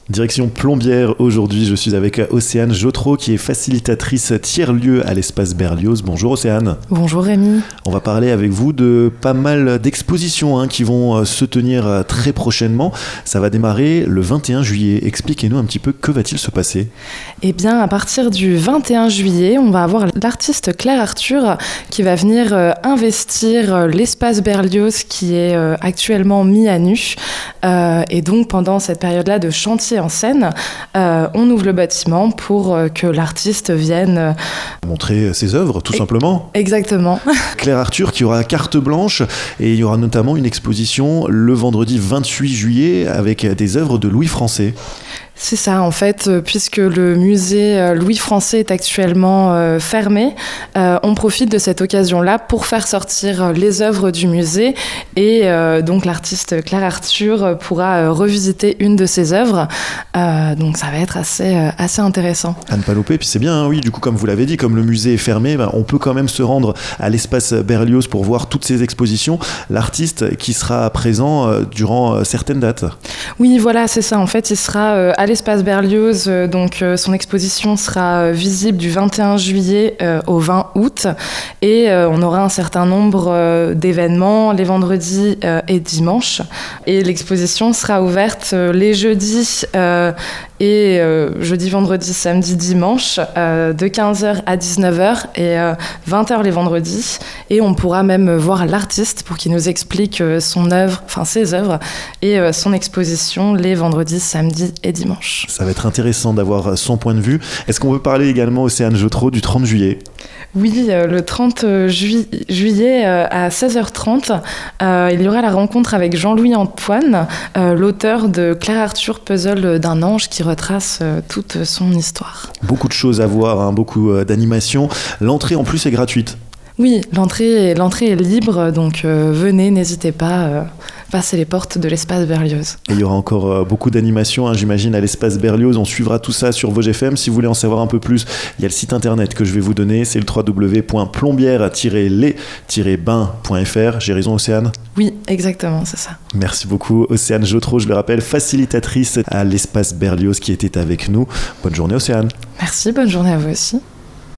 Direction Plombières, aujourd'hui je suis avec Océane Jotreau qui est facilitatrice tiers-lieu à l'espace Berlioz. Bonjour Océane. Bonjour Rémi. On va parler avec vous de pas mal d'expositions qui vont se tenir très prochainement. Ça va démarrer le 21 juillet. Expliquez-nous un petit peu que va-t-il se passer ? Eh bien à partir du 21 juillet, on va avoir l'artiste Claire Arthur qui va venir investir l'espace Berlioz qui est actuellement mis à nu. Et donc pendant cette période-là de chantier en scène, on ouvre le bâtiment pour que l'artiste vienne montrer ses œuvres, tout simplement. Exactement. Claire Arthur qui aura carte blanche et il y aura notamment une exposition le vendredi 28 juillet avec des œuvres de Louis Français. C'est ça, en fait, puisque le musée Louis Français est actuellement fermé, on profite de cette occasion-là pour faire sortir les œuvres du musée et donc l'artiste Claire Arthur pourra revisiter une de ses œuvres. Donc ça va être assez intéressant. À ne pas louper, puis c'est bien, oui, du coup, comme vous l'avez dit, comme le musée est fermé, on peut quand même se rendre à l'espace Berlioz pour voir toutes ces expositions. L'artiste qui sera présent durant certaines dates. Oui, voilà, c'est ça. En fait, il sera à l'espace Berlioz, donc son exposition sera visible du 21 juillet au 20 août et on aura un certain nombre d'événements les vendredis et dimanches et l'exposition sera ouverte les jeudis et jeudi, vendredi, samedi, dimanche de 15h à 19h et 20h les vendredis et on pourra même voir l'artiste pour qu'il nous explique ses œuvres et son exposition les vendredis, samedis et dimanches. Ça va être intéressant d'avoir son point de vue. Est-ce qu'on peut parler également, Océane Jotreau, du 30 juillet ? Oui, le 30 juillet à 16h30, il y aura la rencontre avec Jean-Louis Antoine, l'auteur de Claire Arthur, puzzle d'un ange qui retrace toute son histoire. Beaucoup de choses à voir, beaucoup d'animations. L'entrée en plus est gratuite. Oui, l'entrée est libre, donc venez, n'hésitez pas, passez les portes de l'espace Berlioz. Et il y aura encore beaucoup d'animations, j'imagine, à l'espace Berlioz. On suivra tout ça sur Vosges FM. Si vous voulez en savoir un peu plus, il y a le site internet que je vais vous donner, c'est le www.plombières-les-bains.fr. J'ai raison, Océane ? Oui, exactement, c'est ça. Merci beaucoup, Océane Jotreau, je le rappelle, facilitatrice à l'espace Berlioz qui était avec nous. Bonne journée, Océane. Merci, bonne journée à vous aussi.